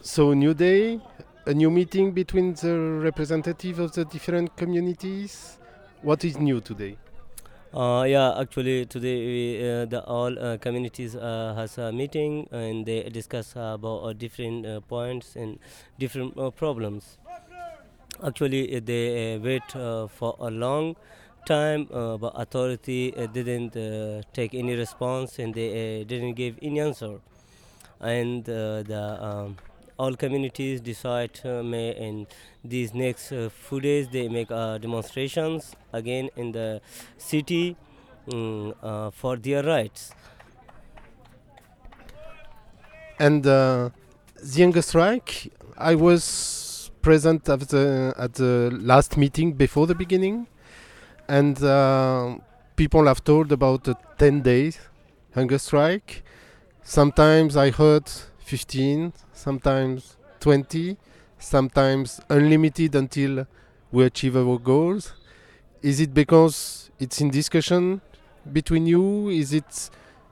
So, new day, a new meeting between the representative of the different communities. What is new today? Yeah, actually today the all communities has a meeting and they discuss about different points and different problems. Actually, they wait for a long time, but authority didn't take any response and they didn't give any answer. And the all communities decide may in these next few days they make demonstrations again in the city for their rights. And the Hunger strike, I was present at the last meeting before the beginning, and people have told about the 10 days hunger strike. Sometimes I heard 15, sometimes 20, sometimes unlimited until we achieve our goals. Is it because it's in discussion between you? Is it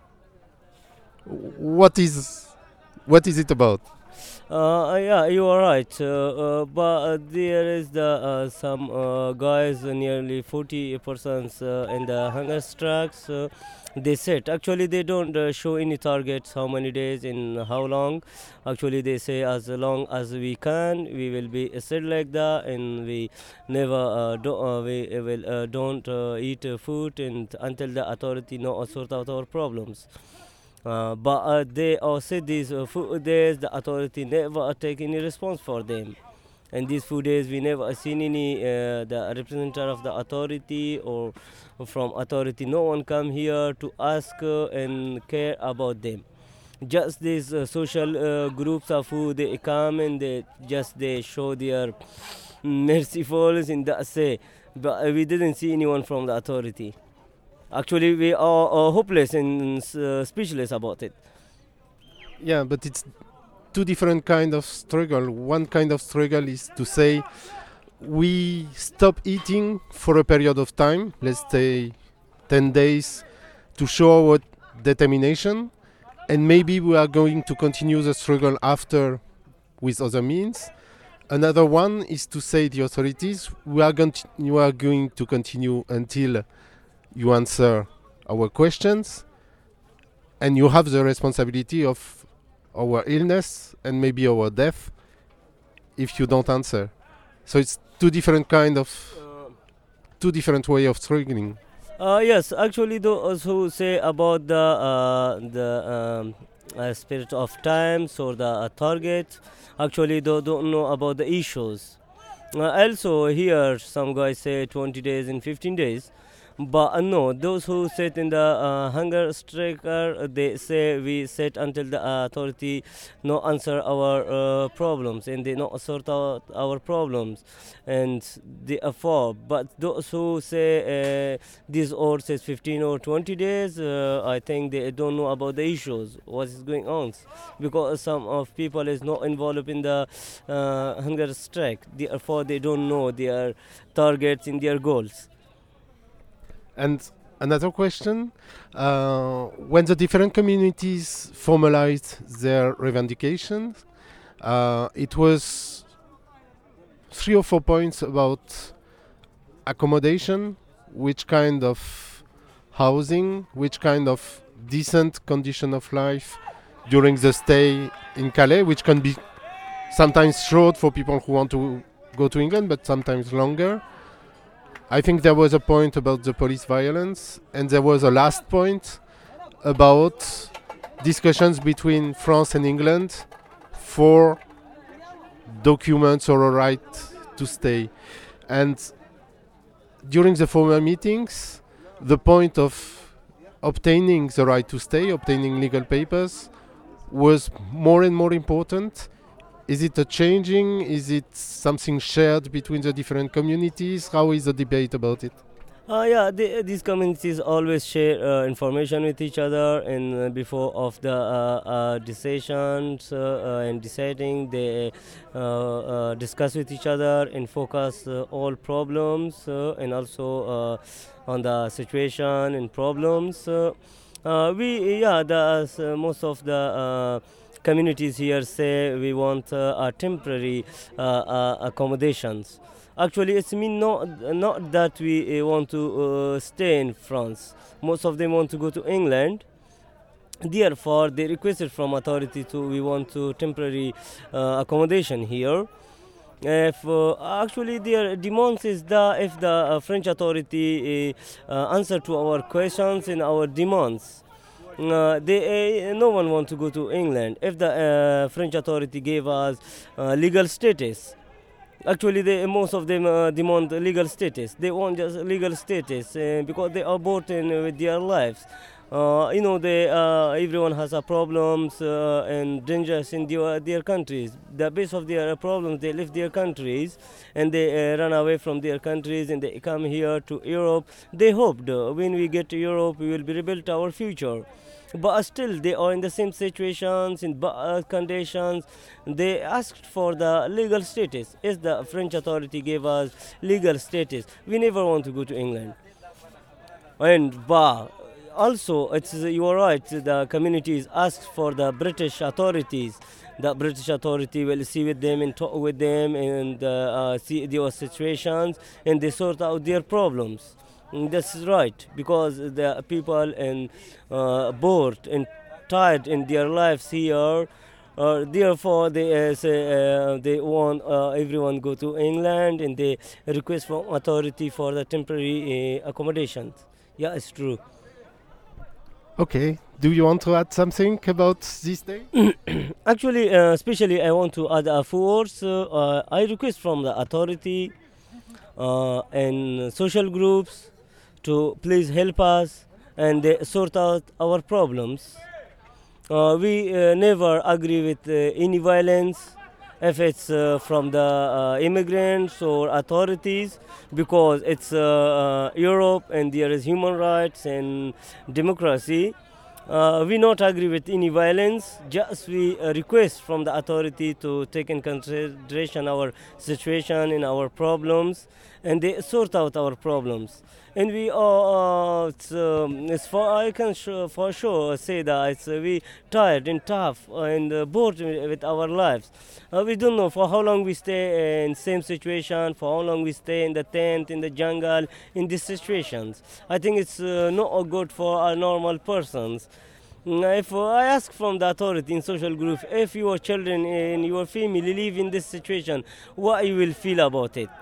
what is what is it about? Yeah, you are right. But there is the some guys, nearly 40% in the hunger strikes. They said actually they don't show any targets, how many days in how long. Actually, they say as long as we can, we will be still like that, and we never we will don't eat food and until the authority know sort out our problems. But they also these few days the authority never take any response for them. And these few days we never seen any the representative of the authority or from authority. No one come here to ask and care about them. Just these social groups of who they come and they show their mercifuls in that say. But we didn't see anyone from the authority. Actually, we are hopeless and speechless about it. Yeah, but it's two different kind of struggle. One kind of struggle is to say we stop eating for a period of time, let's say 10 days, to show our determination, and maybe we are going to continue the struggle after with other means. Another one is to say the authorities, you are going to continue until you answer our questions, and you have the responsibility of our illness and maybe our death if you don't answer. So it's two different way of struggling. Yes, actually, those who say about the spirit of times or the target, actually they don't know about the issues. Also, here some guys say 20 days and 15 days. But no, those who sit in the hunger striker, they say we sit until the authority no answer our problems and they not sort out our problems, and therefore. But those who say this or says 15 or 20 days, I think they don't know about the issues, what is going on, because some of people is not involved in the hunger strike. Therefore, they don't know their targets and their goals. And another question, when the different communities formalized their revendications, it was 3 or 4 points about accommodation, which kind of housing, which kind of decent condition of life during the stay in Calais, which can be sometimes short for people who want to go to England, but sometimes longer. I think there was a point about the police violence, and there was a last point about discussions between France and England for documents or a right to stay. And during the former meetings, the point of obtaining the right to stay, obtaining legal papers, was more and more important. Is it a changing? Is it something shared between the different communities? How is the debate about it? Yeah, these communities always share information with each other, and before of the decisions and deciding, they discuss with each other and focus all problems and also on the situation and problems. We yeah, the most of the communities here say we want a temporary accommodations. Actually, it's mean not that we want to stay in France. Most of them want to go to England. Therefore, they requested from authority to we want to temporary accommodation here. If actually their demands is that if the French authority answer to our questions and our demands, no one want to go to England. If the French authority gave us legal status, actually most of them demand legal status. They want just legal status because they are burdened with their lives. Everyone has a problems and dangers in their countries. The base of their problems, they leave their countries and they run away from their countries and they come here to Europe. They hoped when we get to Europe, we will be rebuilt our future. But still, they are in the same situations, in bad conditions. They asked for the legal status. As the French authority gave us legal status, we never want to go to England. And but also, you are right. The communities asked for the British authorities. The British authority will see with them and talk with them and see their situations and they sort out their problems. That's right because the people and bored and tired in their lives here. Therefore, they say they want everyone go to England and they request from authority for the temporary accommodations. Yeah, it's true. Okay. Do you want to add something about this day? Actually, especially I want to add a few words. I request from the authority and social groups to please help us and sort out our problems. We never agree with any violence if it's from the immigrants or authorities because it's Europe and there is human rights and democracy. We not agree with any violence. Just we request from the authority to take in consideration our situation and our problems, and they sort out our problems. And we are, it's for I can for sure say that we tired and tough and bored with our lives. We don't know for how long we stay in same situation, for how long we stay in the tent, in the jungle, in these situations. I think it's not good for our normal persons. If I ask from the authority in social group, if your children and your family live in this situation, what you will feel about it?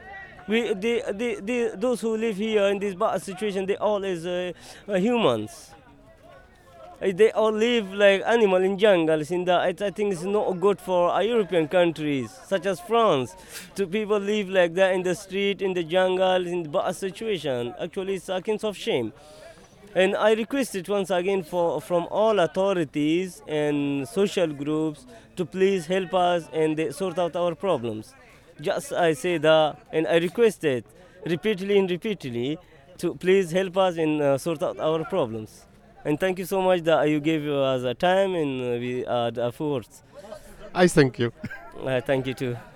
Those who live here in this bad situation, they all is humans. They all live like animal in jungles. I think it's not good for European countries such as France to people live like that in the street, in the jungle, in the bad situation. Actually, it's a kind of shame. And I request it once again from all authorities and social groups to please help us and they sort out our problems. Just I say that, and I request it repeatedly to please help us and sort out our problems. And thank you so much that you gave us a time and we had a few words. I thank you. Thank you too.